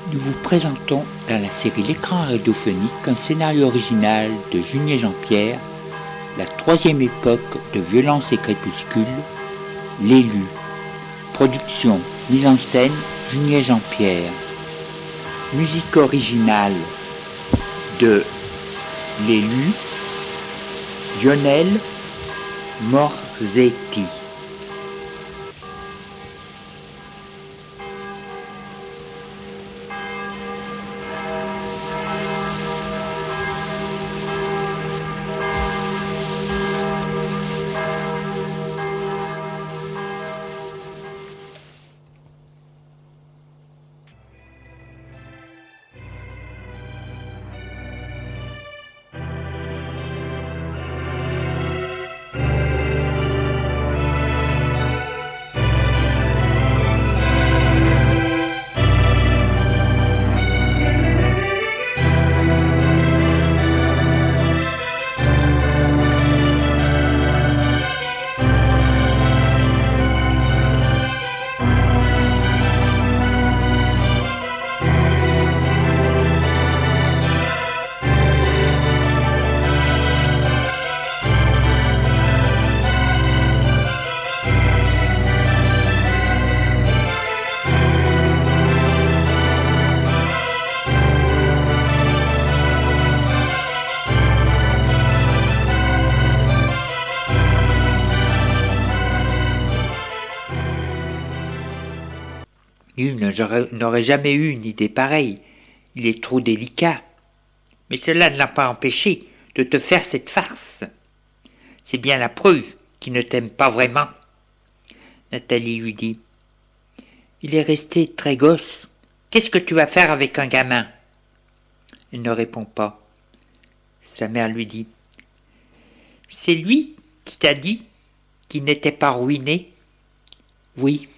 Nous vous présentons dans la série L'écran radiophonique un scénario original de Junier Jean-Pierre, la troisième époque de Violence et Crépuscule, L'élu. Production, mise en scène, Junier Jean-Pierre. Musique originale de L'élu, Lionel Morzetti. Nul n'aurait jamais eu une idée pareille. Il est trop délicat. Mais cela ne l'a pas empêché de te faire cette farce. C'est bien la preuve qu'il ne t'aime pas vraiment. Nathalie lui dit. Il est resté très gosse. Qu'est-ce que tu vas faire avec un gamin? Elle ne répond pas. Sa mère lui dit. C'est lui qui t'a dit qu'il n'était pas ruiné? Oui.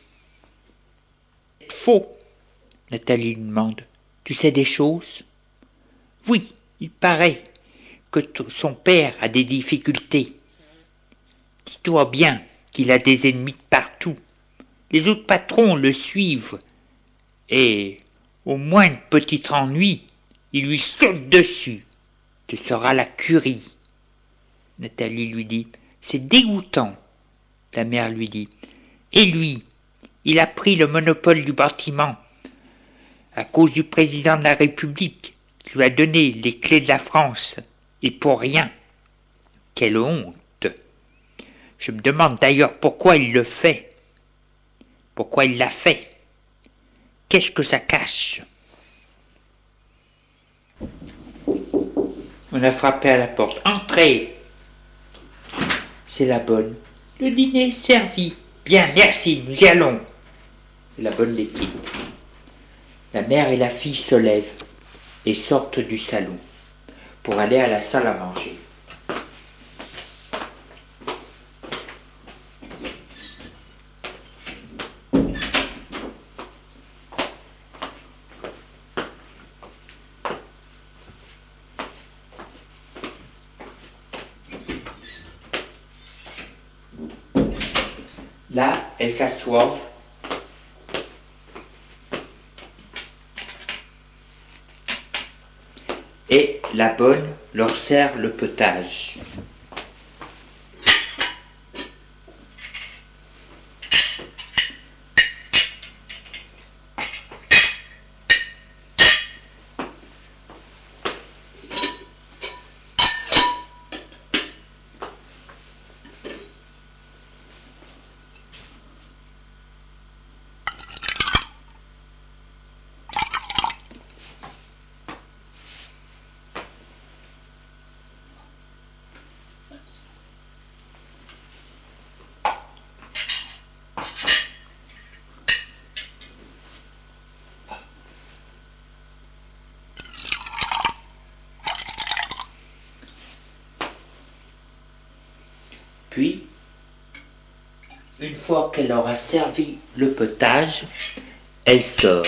Faux, Nathalie lui demande. Tu sais des choses? Oui, il paraît que son père a des difficultés. Dis-toi bien qu'il a des ennemis de partout. Les autres patrons le suivent et au moindre petit ennui, il lui saute dessus. Tu seras la curie. Nathalie lui dit. C'est dégoûtant. La mère lui dit. Et lui, il a pris le monopole du bâtiment à cause du président de la République qui lui a donné les clés de la France, et pour rien. Quelle honte! Je me demande d'ailleurs pourquoi il le fait. Pourquoi il l'a fait? Qu'est-ce que ça cache? On a frappé à la porte. Entrez! C'est la bonne. Le dîner est servi. Bien, merci, nous y allons. La bonne les quitte. La mère et la fille se lèvent et sortent du salon pour aller à la salle à manger. Là, elle s'assoit. Et la bonne leur sert le potage. Puis, une fois qu'elle aura servi le potage, elle sort.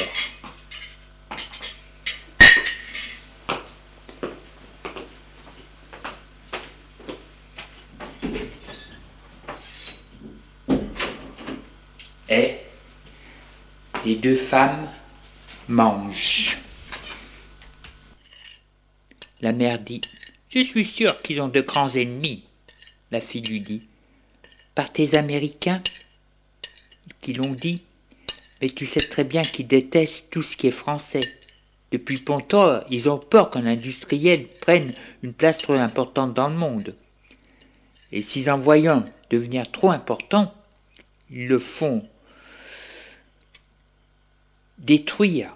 Et les deux femmes mange. La mère dit, je suis sûre qu'ils ont de grands ennemis. La fille lui dit, par tes Américains qui l'ont dit, mais tu sais très bien qu'ils détestent tout ce qui est français. Depuis longtemps, ils ont peur qu'un industriel prenne une place trop importante dans le monde. Et s'ils en voient un devenir trop important, ils le font détruire.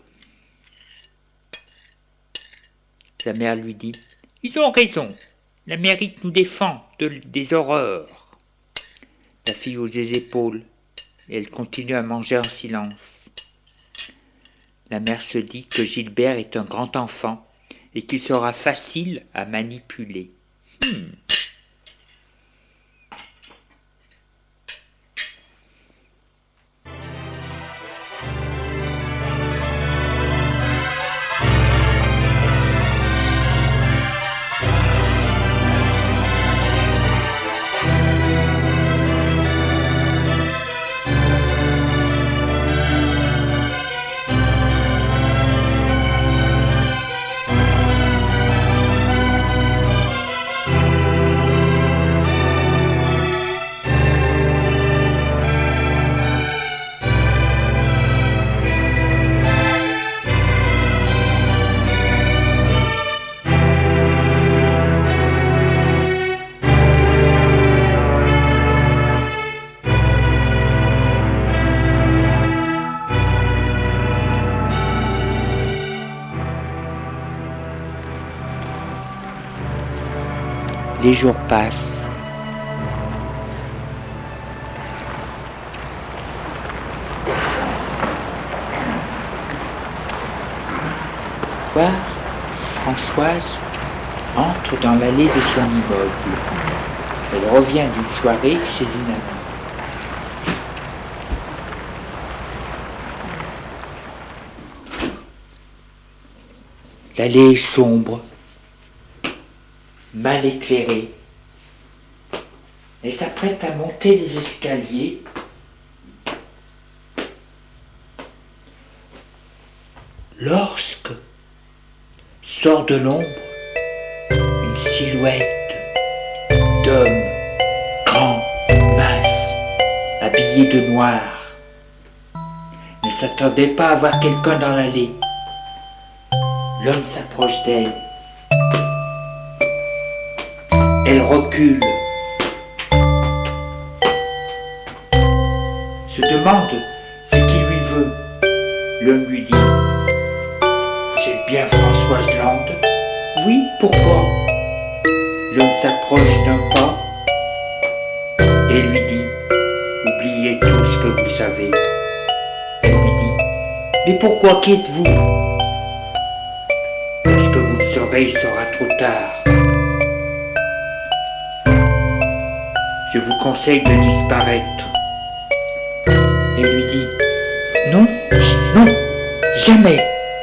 Sa mère lui dit, ils ont raison, l'Amérique nous défend des horreurs. La fille hausse les épaules, et elle continue à manger en silence. La mère se dit que Gilbert est un grand enfant et qu'il sera facile à manipuler. Les jours passent. Françoise entre dans l'allée de son immeuble. Elle revient d'une soirée chez une amie. L'allée est sombre, mal éclairée. Elle s'apprête à monter les escaliers. Lorsque sort de l'ombre une silhouette d'homme grand, mince, habillé de noir. Ne s'attendait pas à voir quelqu'un dans l'allée. L'homme s'approche d'elle. Elle recule. Se demande ce qu'il lui veut. L'homme lui dit, vous êtes bien Françoise Land? Oui, pourquoi? L'homme s'approche d'un pas et lui dit, oubliez tout ce que vous savez. Elle lui dit, mais pourquoi qui êtes-vous? Lorsque vous le saurez, il sera trop tard. Je vous conseille de disparaître. Elle lui dit, non, non, jamais.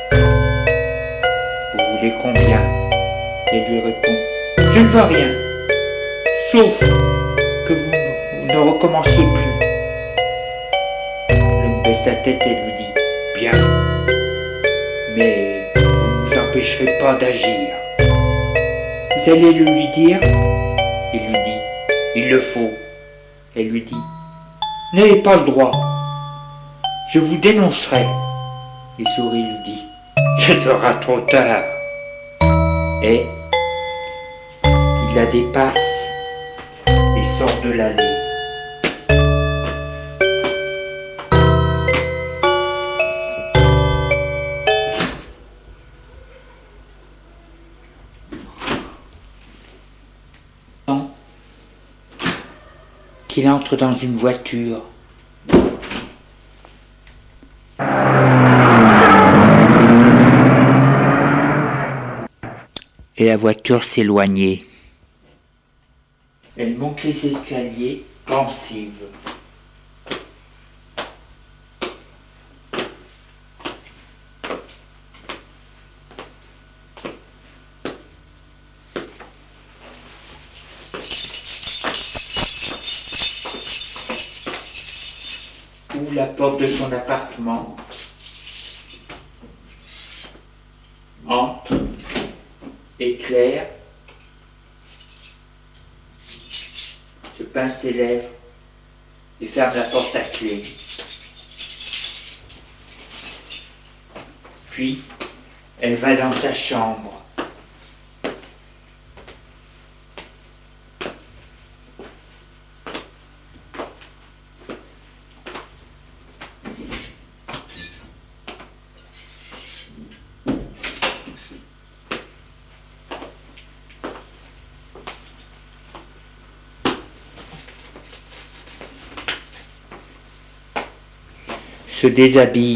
Vous voulez combien? Elle lui répond, je ne veux rien, sauf que vous ne recommenciez plus. L'homme baisse la tête et lui dit, bien, mais vous ne nous empêcherez pas d'agir. Vous allez le lui dire? Il lui dit, il le faut. Elle lui dit, n'avez pas le droit. Je vous dénoncerai. Il sourit, lui dit, ce sera trop tard. Et il la dépasse et sort de l'allée. Qu'il entre dans une voiture. Et la voiture s'éloignait. Elle monte les escaliers, pensive. Ouvre la porte de son appartement. entre, éclaire, se pince ses lèvres et ferme la porte à clé. Puis, elle va dans sa chambre. Se déshabille.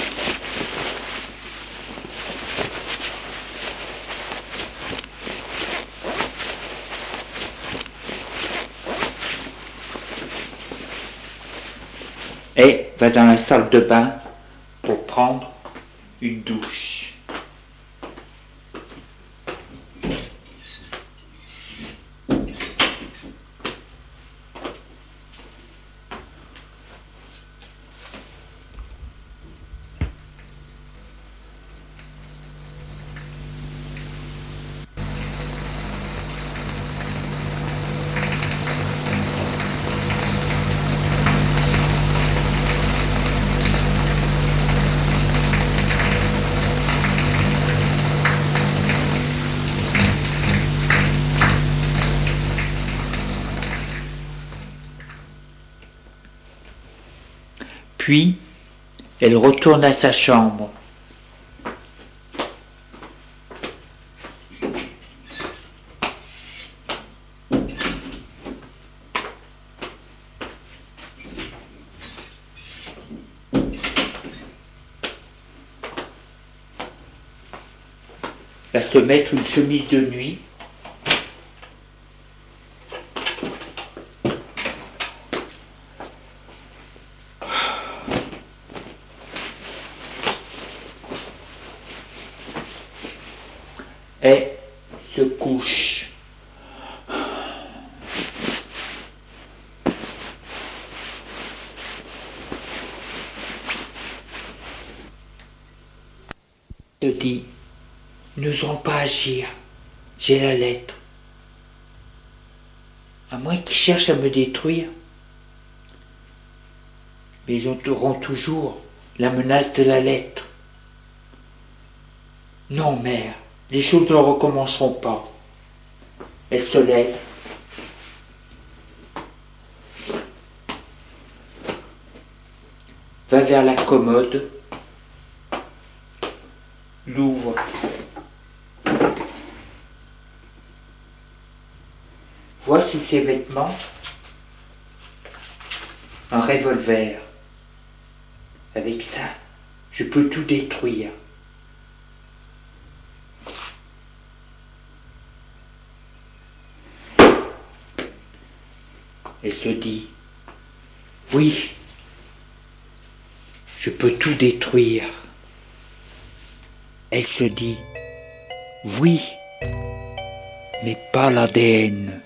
Et va dans la salle de bain pour prendre une douche. Puis, elle retourne à sa chambre. Va se mettre une chemise de nuit. Et se couche. Se dit, nous n'oserons pas agir, j'ai la lettre. À moins qu'ils cherchent à me détruire. Mais ils auront toujours la menace de la lettre. Non, mère. Les choses ne recommenceront pas. Elle se lève. Va vers la commode. L'ouvre. Voit sous ses vêtements un revolver. Avec ça, je peux tout détruire. Elle se dit, oui, je peux tout détruire. Elle se dit, oui, mais pas l'ADN.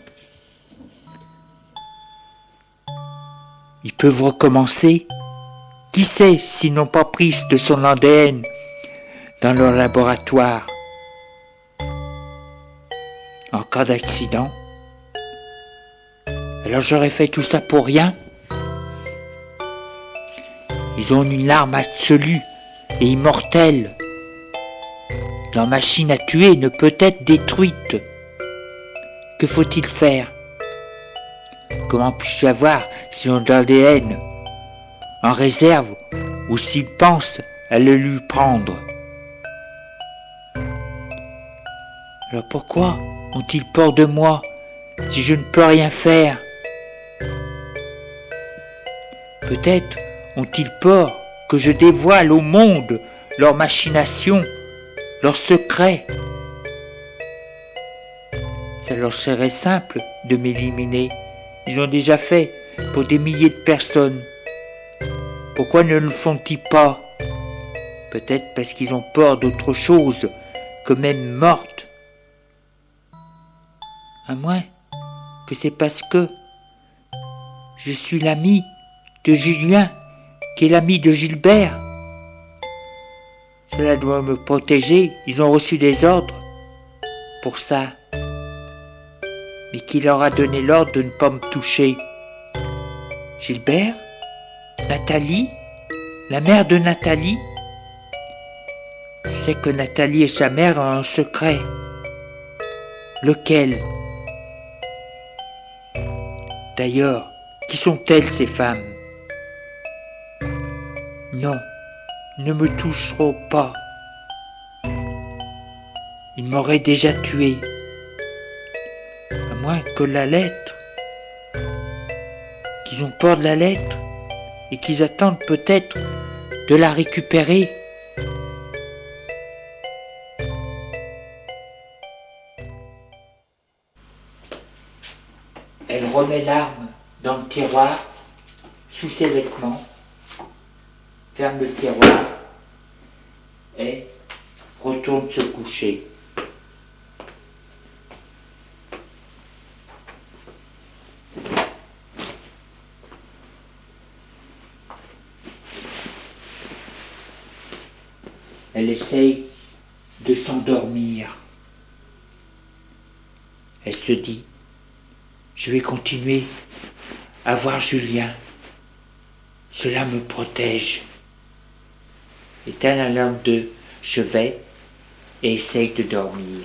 Ils peuvent recommencer. Qui sait s'ils n'ont pas pris de son ADN dans leur laboratoire. En cas d'accident. Alors j'aurais fait tout ça pour rien. Ils ont une arme absolue et immortelle. Leur machine à tuer ne peut être détruite. Que faut-il faire? Comment puis-je savoir s'ils ont de l'ADN en réserve ou s'ils pensent à le lui prendre? Alors pourquoi ont-ils peur de moi si je ne peux rien faire? Peut-être ont-ils peur que je dévoile au monde leurs machinations, leurs secrets. Ça leur serait simple de m'éliminer. Ils l'ont déjà fait pour des milliers de personnes. Pourquoi ne le font-ils pas? Peut-être parce qu'ils ont peur d'autre chose que même morte. À moins que c'est parce que je suis l'ami de Julien, qui est l'ami de Gilbert. Cela doit me protéger, ils ont reçu des ordres pour ça. Mais qui leur a donné l'ordre de ne pas me toucher? Gilbert? Nathalie? La mère de Nathalie? Je sais que Nathalie et sa mère ont un secret. Lequel? D'ailleurs, qui sont-elles ces femmes? Non, ne me toucheront pas. Ils m'auraient déjà tué. À moins que la lettre, qu'ils ont peur de la lettre et qu'ils attendent peut-être de la récupérer. Elle remet l'arme dans le tiroir, sous ses vêtements, ferme le tiroir et retourne se coucher. Elle essaye de s'endormir. Elle se dit, je vais continuer à voir Julien. Cela me protège. Éteint la lampe de chevet et essaye de dormir.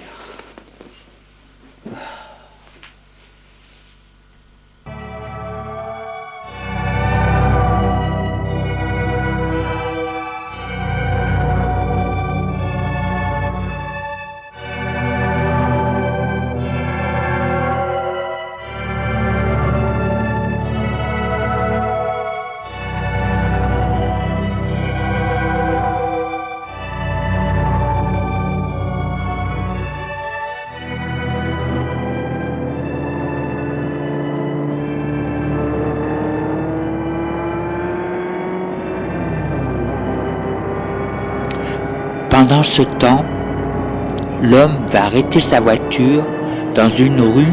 Pendant ce temps, l'homme va arrêter sa voiture dans une rue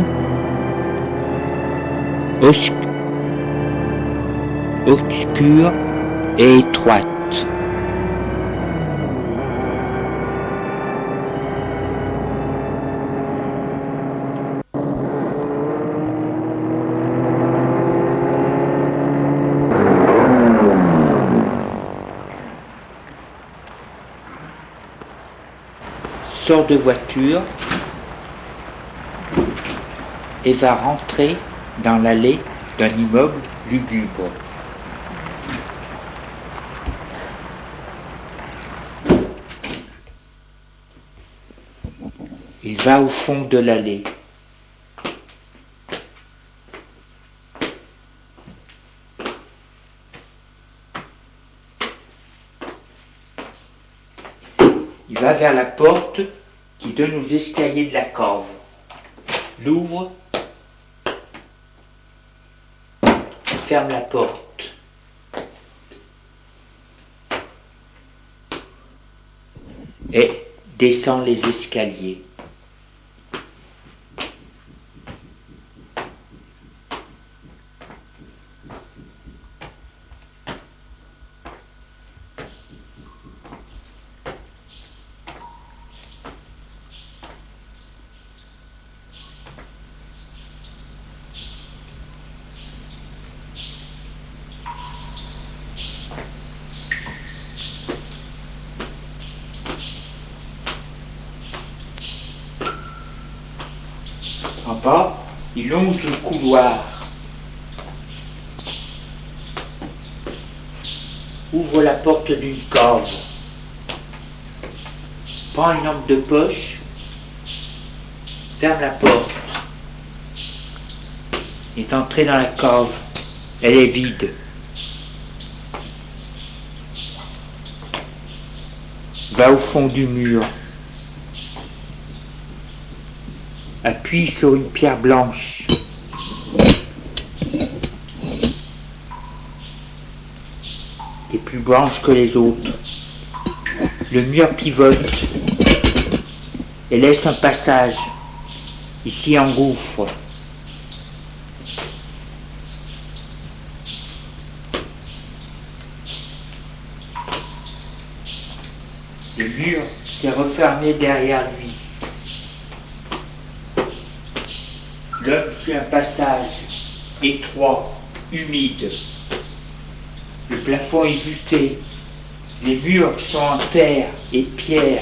obscure et étroite. Sort de voiture et va rentrer dans l'allée d'un immeuble lugubre. Il va au fond de l'allée. Il va vers la porte qui donne aux escaliers de la cave. L'ouvre, ferme la porte. Et descend les escaliers. En bas, il longe le couloir. Ouvre la porte d'une cave. Prend une lampe de poche. Ferme la porte. Il est entré dans la cave. Elle est vide. Va au fond du mur. Appuie sur une pierre blanche. Qui est plus blanche que les autres. Le mur pivote et laisse un passage. Ici engouffre. Le mur s'est refermé derrière lui. L'homme suit un passage étroit, humide. Le plafond est buté. Les murs sont en terre et pierre.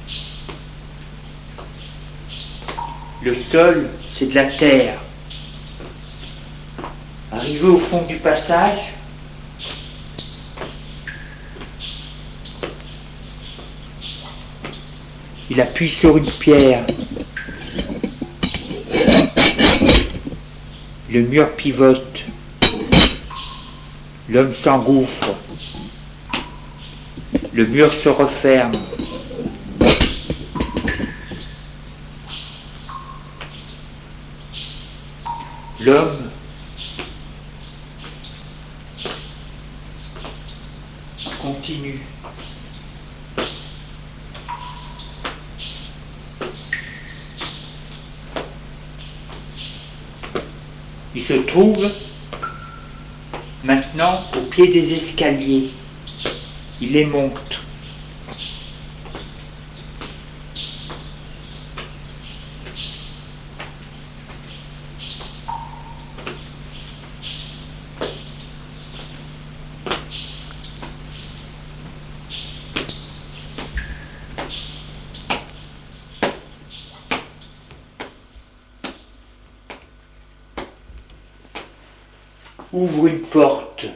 Le sol, c'est de la terre. Arrivé au fond du passage, il appuie sur une pierre. Le mur pivote. L'homme s'engouffre. Le mur se referme. L'homme continue. Il se trouve maintenant au pied des escaliers. Il les monte. Ouvre une porte.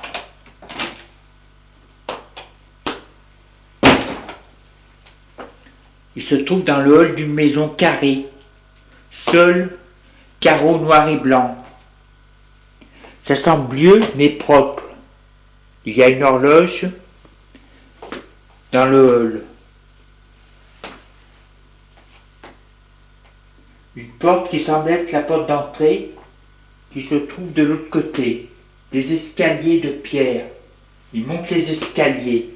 Il se trouve dans le hall d'une maison carrée, seul, carreaux noirs et blancs. Ça semble vieux mais propre. Il y a une horloge dans le hall. Une porte qui semble être la porte d'entrée qui se trouve de l'autre côté. Des escaliers de pierre. Il monte les escaliers.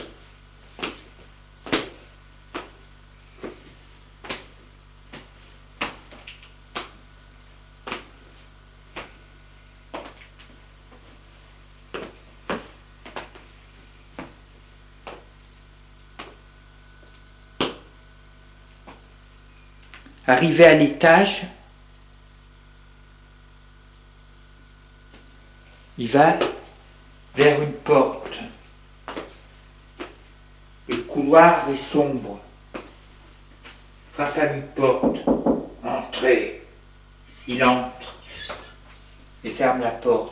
Arrivé à l'étage, il va vers une porte. Le couloir est sombre. Frappe à une porte. Entrez. Il entre et ferme la porte.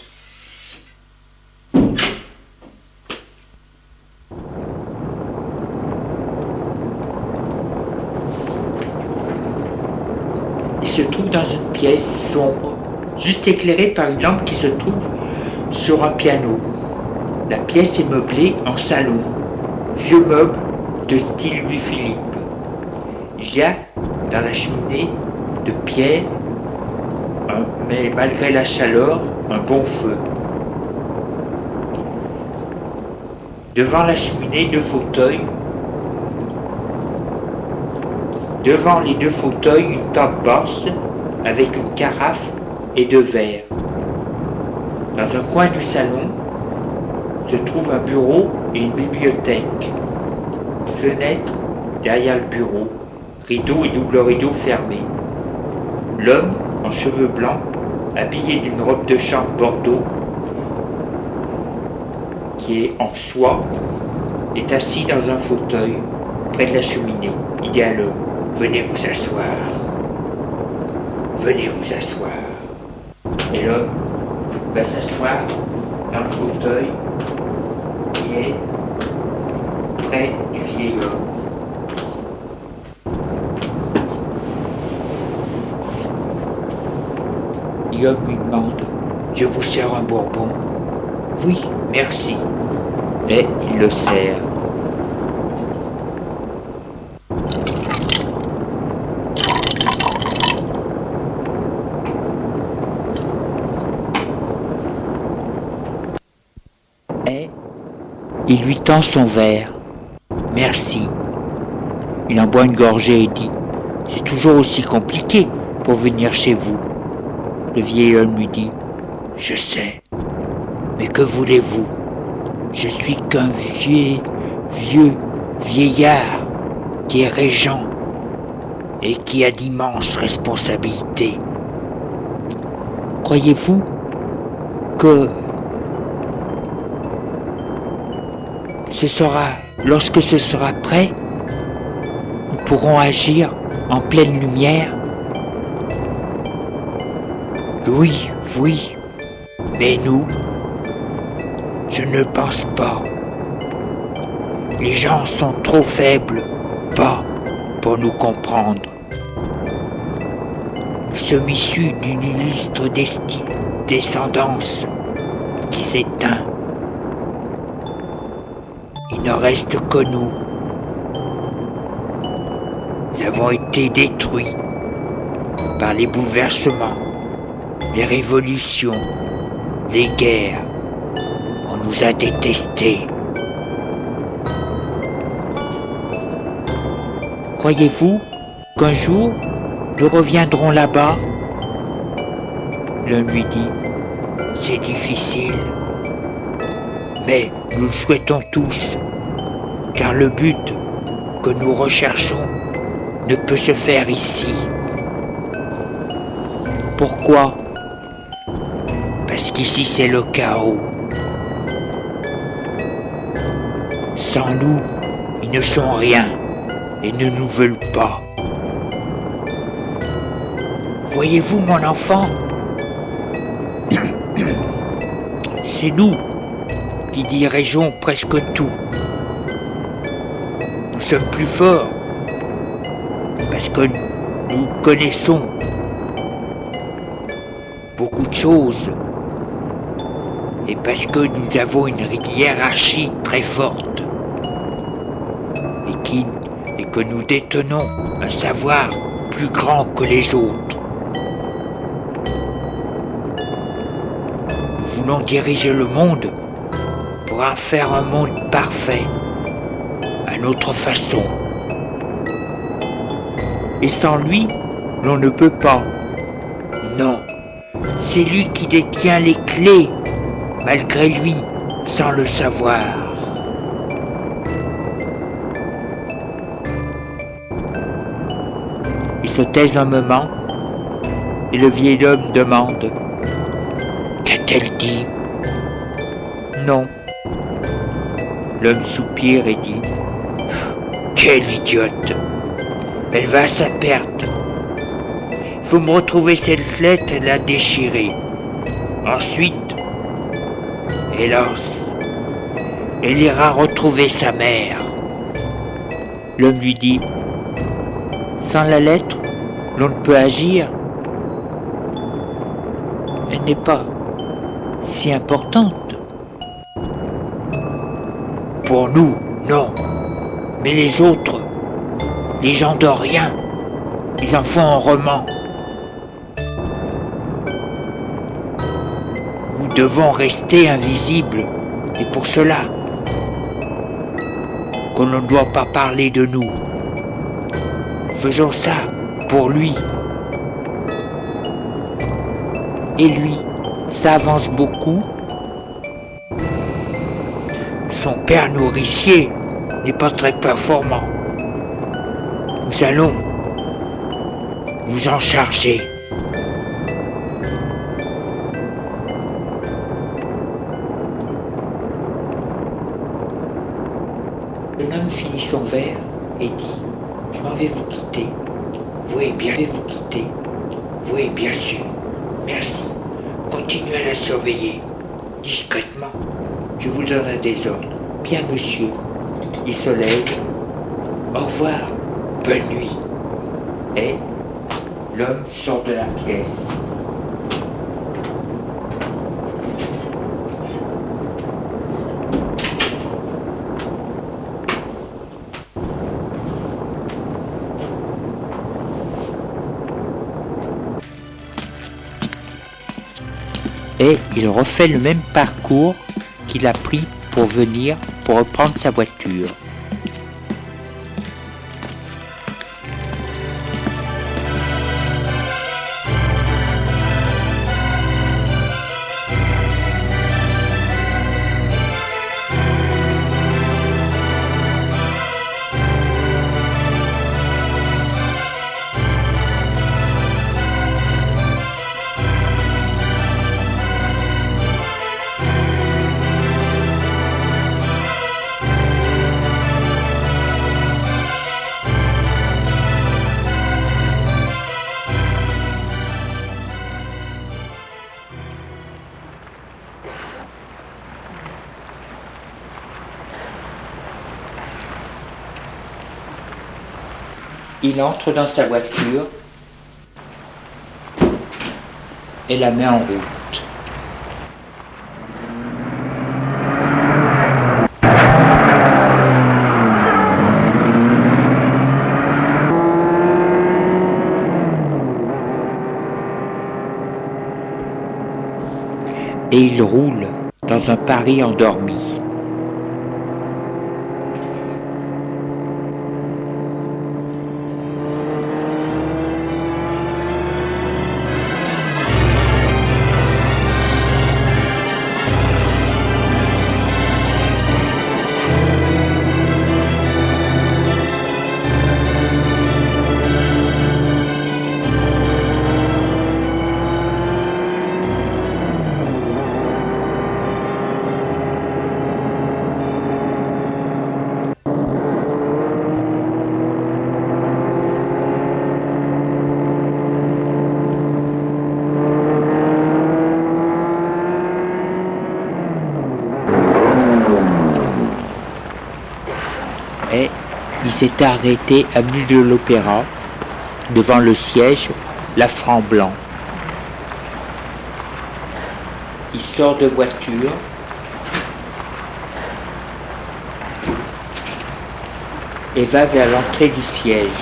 Il se trouve dans une pièce sombre, juste éclairée par une lampe qui se trouve sur un piano. La pièce est meublée en salon, vieux meuble de style Louis-Philippe. Il y a dans la cheminée de pierre, mais malgré la chaleur, un bon feu. Devant la cheminée, deux fauteuils. Devant les deux fauteuils, une table basse avec une carafe et deux verres. Dans un coin du salon se trouve un bureau et une bibliothèque. Une fenêtre derrière le bureau, rideau et double rideau fermés. L'homme, en cheveux blancs, habillé d'une robe de chambre bordeaux, qui est en soie, est assis dans un fauteuil près de la cheminée. Il dit à l'homme: venez vous asseoir. Venez vous asseoir. Et l'homme va s'asseoir dans le fauteuil qui est près du vieil homme. L'homme lui demande: je vous sers un bourbon? Oui, merci. Et il le sert. Et il lui tend son verre. Merci. Il en boit une gorgée et dit: c'est toujours aussi compliqué pour venir chez vous. Le vieil homme lui dit: je sais, mais que voulez-vous? Je suis qu'un vieux vieillard qui est régent et qui a d'immenses responsabilités. Croyez-vous que lorsque ce sera prêt, nous pourrons agir en pleine lumière? Oui, mais nous, je ne pense pas. Les gens sont trop faibles, pour nous comprendre. Nous sommes issus d'une illustre descendance qui s'éteint. Il ne reste que nous. Nous avons été détruits par les bouleversements, les révolutions, les guerres. On nous a détestés. Croyez-vous qu'un jour, nous reviendrons là-bas? L'homme lui dit, c'est difficile, mais nous le souhaitons tous, car le but que nous recherchons ne peut se faire ici. Pourquoi? Parce qu'ici c'est le chaos. Sans nous, ils ne sont rien et ne nous veulent pas. Voyez-vous, mon enfant, c'est nous qui dirigeons presque tout. Nous sommes plus forts parce que nous connaissons beaucoup de choses et parce que nous avons une hiérarchie très forte et que nous détenons un savoir plus grand que les autres. Nous voulons diriger le monde pour en faire un monde parfait, à notre façon. Et sans lui, l'on ne peut pas. Non, c'est lui qui détient les clés, malgré lui, sans le savoir. Il se taise un moment, et le vieil homme demande « Qu'a-t-elle dit ?» Non. L'homme soupire et dit « Quelle idiote! Elle va à sa perte. Il faut me retrouver cette lettre et la déchirer. Ensuite, hélas, elle ira retrouver sa mère. » L'homme lui dit « Sans la lettre, l'on ne peut agir. Elle n'est pas si importante. » Pour nous, non. Mais les autres, les gens de rien, ils en font un roman. Nous devons rester invisibles, et pour cela qu'on ne doit pas parler de nous. Faisons ça pour lui. Et lui, ça avance beaucoup. Son père nourricier n'est pas très performant. Nous allons nous en charger. L'homme finit son verre et dit « Je m'en vais vous quitter. Oui, bien sûr. Merci. Continuez à la surveiller. Discrètement. Je vous donne des ordres. Bien, monsieur. » Il se lève. Au revoir. Bonne nuit. Et l'homme sort de la pièce. Et il refait le même parcours qu'il a pris pour reprendre sa voiture. Il entre dans sa voiture et la met en route. Et il roule dans un Paris endormi. Et il s'est arrêté avenue de l'Opéra, devant le siège La Franc-Blanc. Il sort de voiture, et va vers l'entrée du siège.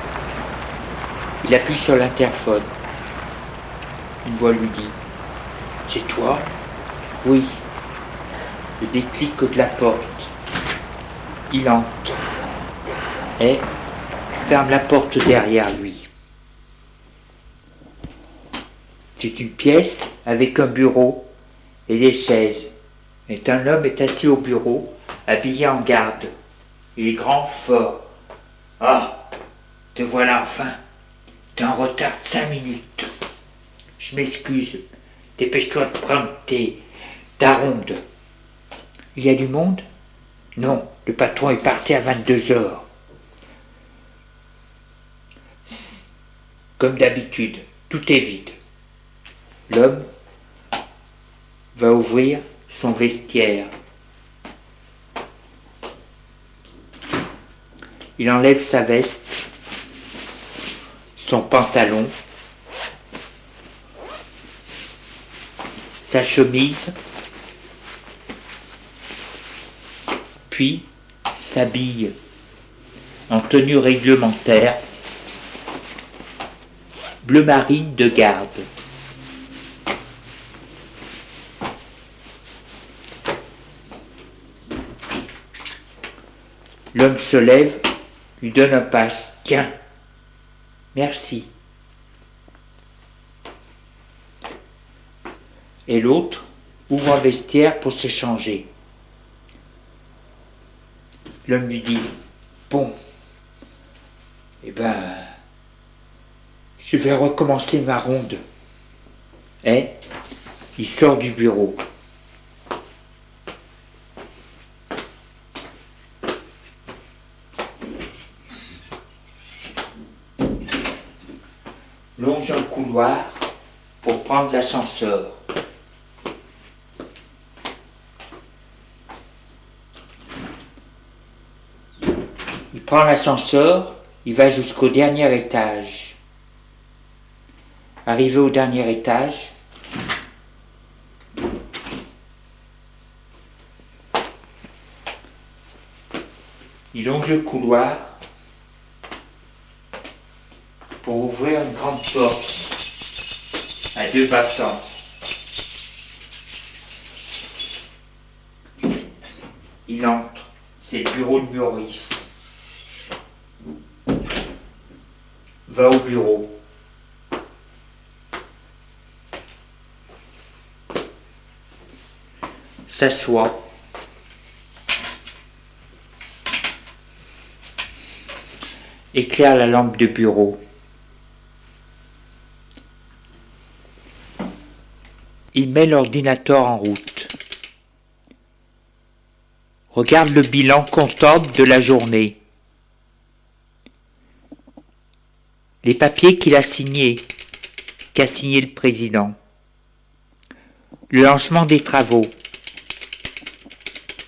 Il appuie sur l'interphone. Une voix lui dit « C'est toi ?»« Oui. » Le déclic de la porte. Il entre et ferme la porte derrière lui. C'est une pièce avec un bureau et des chaises. Et un homme est assis au bureau, habillé en garde. Il est grand, fort. « Ah, te voilà enfin. T'es en retard de 5 minutes. Je m'excuse. Dépêche-toi de prendre ta ronde. » « Il y a du monde ? » ?»« Non, le patron est parti à 22h. » Comme d'habitude, tout est vide. L'homme va ouvrir son vestiaire. Il enlève sa veste, son pantalon, sa chemise, puis s'habille en tenue réglementaire, bleu marine de garde. L'homme se lève, lui donne un passe. « Tiens, merci. » Et l'autre ouvre un vestiaire pour se changer. L'homme lui dit « Bon, eh ben, je vais recommencer ma ronde. » Et il sort du bureau. Longe un couloir pour prendre l'ascenseur. Il prend l'ascenseur, il va jusqu'au dernier étage. Arrivé au dernier étage, il longe le couloir pour ouvrir une grande porte à 2 battants. Il entre, c'est le bureau de Maurice. Va au bureau. S'assoit. Éclaire la lampe de bureau. Il met l'ordinateur en route. Regarde le bilan comptable de la journée. Les papiers qu'a signé le président. Le lancement des travaux.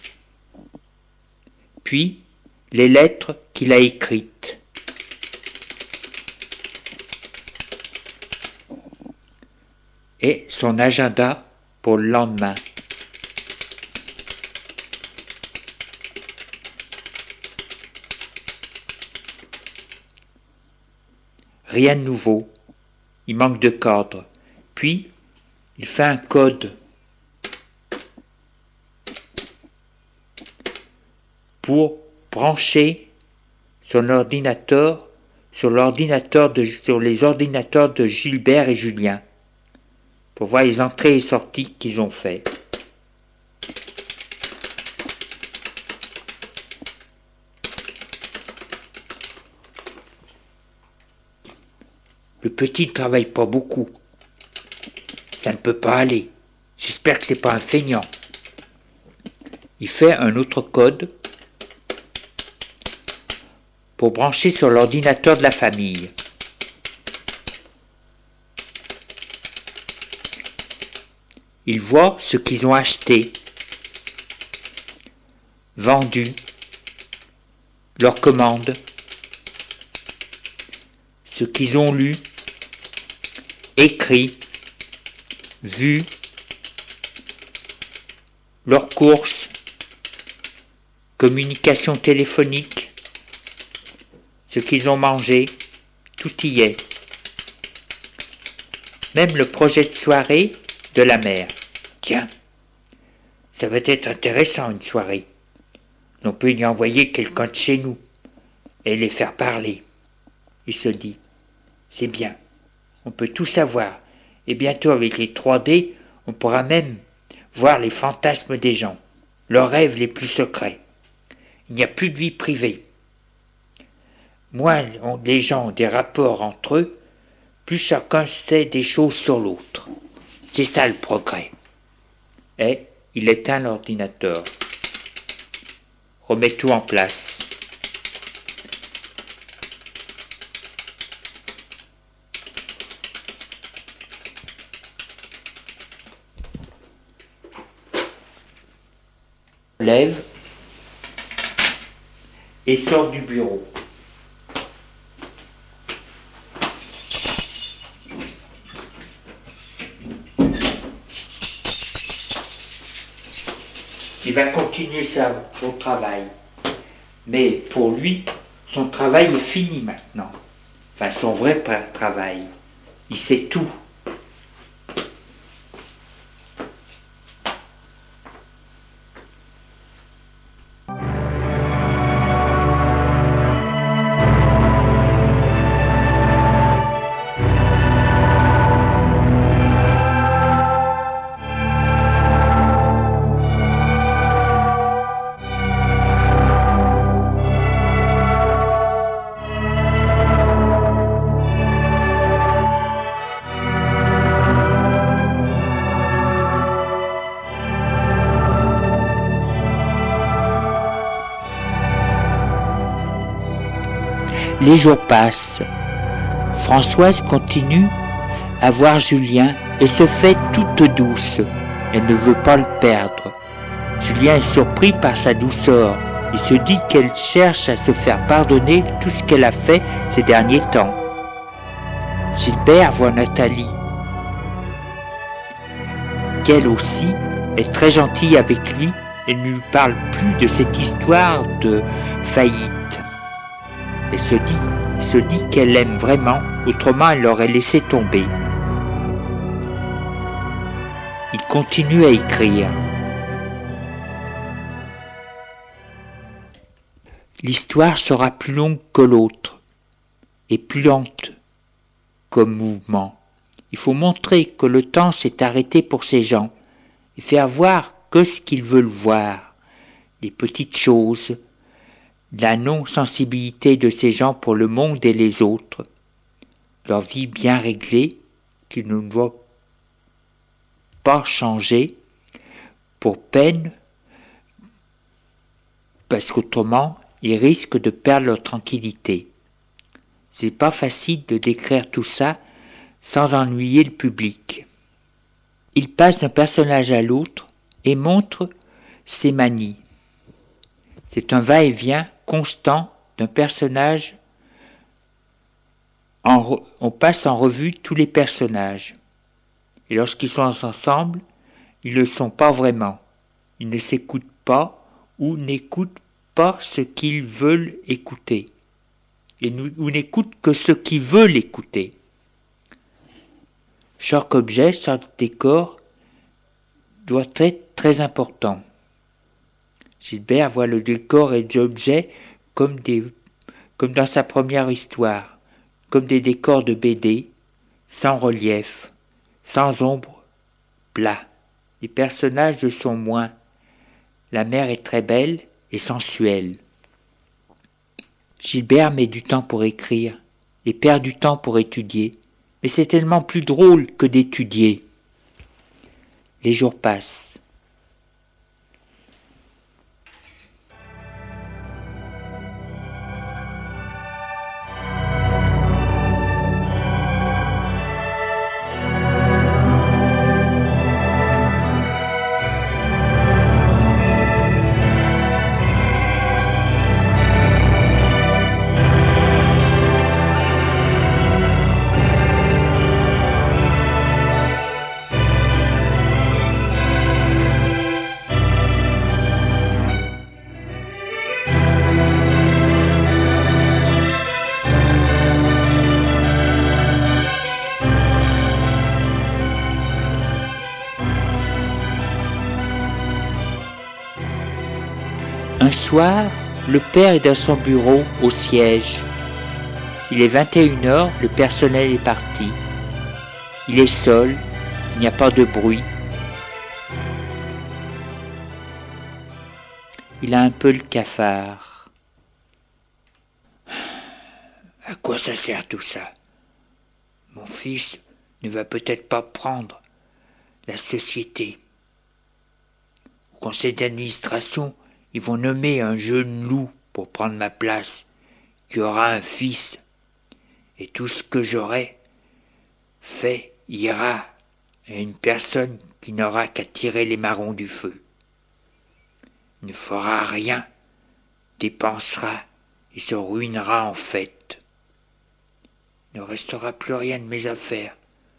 Puis, les lettres qu'il a écrites. et son agenda pour le lendemain. Rien de nouveau, il manque de cadre. Puis, il fait un code pour brancher son ordinateur sur les ordinateurs de Gilbert et Julien, pour voir les entrées et sorties qu'ils ont fait. Le petit ne travaille pas beaucoup. Ça ne peut pas aller. J'espère que c'est pas un feignant. Il fait un autre code pour brancher sur l'ordinateur de la famille. Ils voient ce qu'ils ont acheté, vendu, leurs commandes, ce qu'ils ont lu, écrit, vu, leurs courses, communication téléphonique, ce qu'ils ont mangé, tout y est. Même le projet de soirée de la mère. Tiens, ça va être intéressant une soirée. On peut y envoyer quelqu'un de chez nous et les faire parler. Il se dit, c'est bien, on peut tout savoir. Et bientôt avec les 3D, on pourra même voir les fantasmes des gens, leurs rêves les plus secrets. Il n'y a plus de vie privée. Moins les gens ont des rapports entre eux, plus chacun sait des choses sur l'autre. C'est ça le progrès. Et il éteint l'ordinateur. Remet tout en place. Lève et sort du bureau. Il va continuer son travail. Mais pour lui, son travail est fini maintenant. Enfin, son vrai travail. Il sait tout. Les jours passent. Françoise continue à voir Julien et se fait toute douce. Elle ne veut pas le perdre. Julien est surpris par sa douceur. Il se dit qu'elle cherche à se faire pardonner tout ce qu'elle a fait ces derniers temps. Gilbert voit Nathalie, qu'elle aussi est très gentille avec lui et ne lui parle plus de cette histoire de faillite. Elle se dit qu'elle l'aime vraiment, autrement elle l'aurait laissé tomber. Il continue à écrire. L'histoire sera plus longue que l'autre et plus lente comme mouvement. Il faut montrer que le temps s'est arrêté pour ces gens et faire voir que ce qu'ils veulent voir, les petites choses, la non-sensibilité de ces gens pour le monde et les autres, leur vie bien réglée qu'ils ne doivent pas changer pour peine, parce qu'autrement ils risquent de perdre leur tranquillité. C'est pas facile de décrire tout ça sans ennuyer le public. Il passe d'un personnage à l'autre et montre ses manies. C'est un va-et-vient constant d'un personnage. On passe en revue tous les personnages. Et lorsqu'ils sont ensemble, ils ne le sont pas vraiment. Ils ne s'écoutent pas ou n'écoutent pas ce qu'ils veulent écouter. Ou n'écoutent que ce qu'ils veulent écouter. Chaque objet, chaque décor doit être très important. Gilbert voit le décor et l'objet comme dans sa première histoire, comme des décors de BD, sans relief, sans ombre, plat. Les personnages le sont moins. La mer est très belle et sensuelle. Gilbert met du temps pour écrire et perd du temps pour étudier, mais c'est tellement plus drôle que d'étudier. Les jours passent. Un soir, le père est dans son bureau au siège. Il est 21h, le personnel est parti. Il est seul, il n'y a pas de bruit. Il a un peu le cafard. À quoi ça sert tout ça? Mon fils ne va peut-être pas prendre la société. Au conseil d'administration, ils vont nommer un jeune loup pour prendre ma place, qui aura un fils. Et tout ce que j'aurai fait ira à une personne qui n'aura qu'à tirer les marrons du feu. Il ne fera rien, dépensera et se ruinera en fête. Il ne restera plus rien de mes affaires,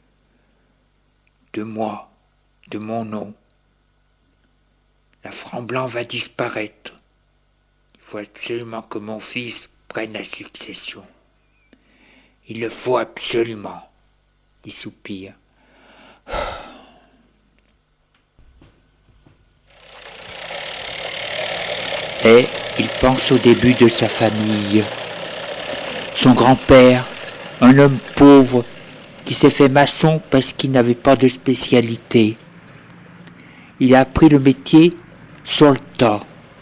de moi, de mon nom. La Franc-Blanc va disparaître. Il faut absolument que mon fils prenne la succession. Il le faut absolument. Il soupire. Et il pense au début de sa famille. Son grand-père, un homme pauvre qui s'est fait maçon parce qu'il n'avait pas de spécialité. Il a appris le métier sur le tas.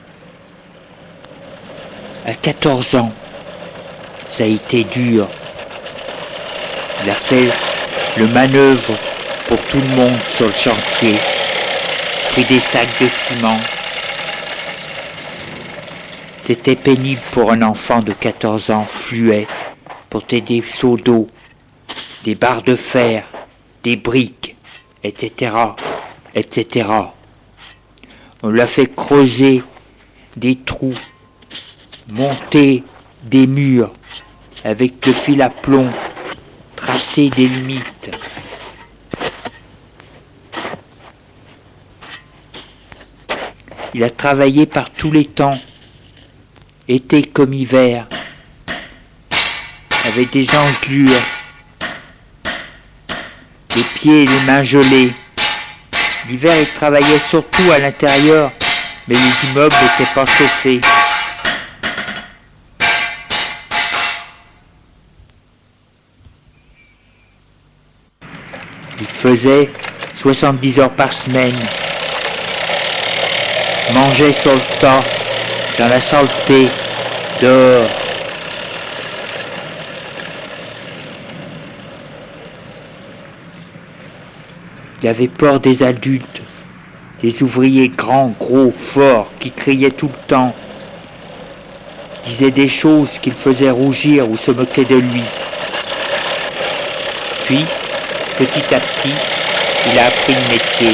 À 14 ans, ça a été dur. Il a fait le manœuvre pour tout le monde sur le chantier, pris des sacs de ciment. C'était pénible pour un enfant de 14 ans, fluet, porter des seaux d'eau, des barres de fer, des briques, etc., etc. On lui a fait creuser des trous, monter des murs avec le fil à plomb, tracer des limites. Il a travaillé par tous les temps, été comme hiver, avec des engelures, les pieds et les mains gelés. L'hiver, il travaillait surtout à l'intérieur, mais les immeubles n'étaient pas chauffés. Il faisait 70 heures par semaine, mangeait sur le tas, dans la saleté, dehors. Il avait peur des adultes, des ouvriers grands, gros, forts, qui criaient tout le temps, disaient des choses qui le faisaient rougir ou se moquaient de lui. Puis, petit à petit, il a appris le métier.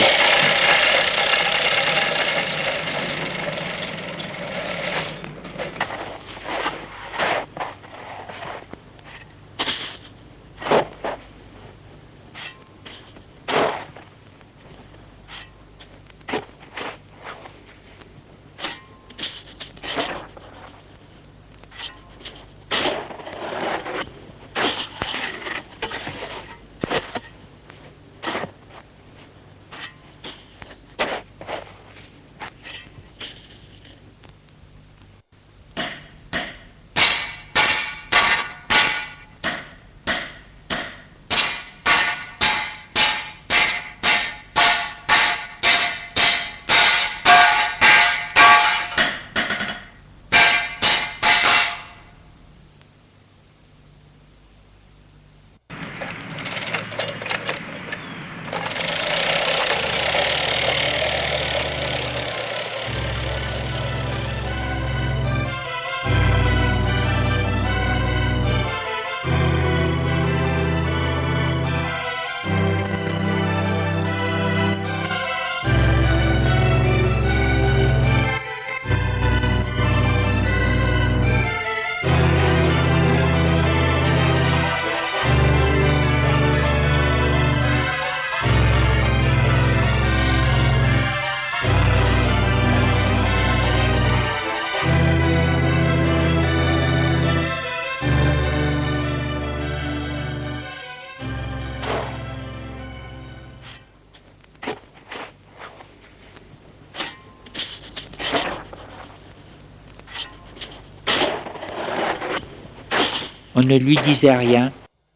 On ne lui disait rien.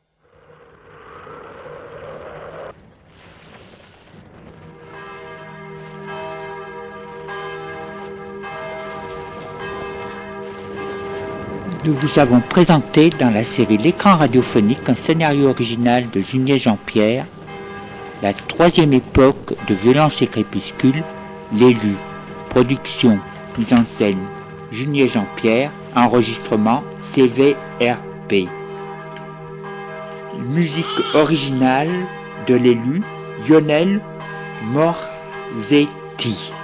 Nous vous avons présenté dans la série L'écran radiophonique un scénario original de Junier Jean-Pierre, la troisième époque de Violence et Crépuscule, l'élu, production, mise en scène, Junier Jean-Pierre, enregistrement CVRP. Musique originale de l'élu, Lionel Morzetti.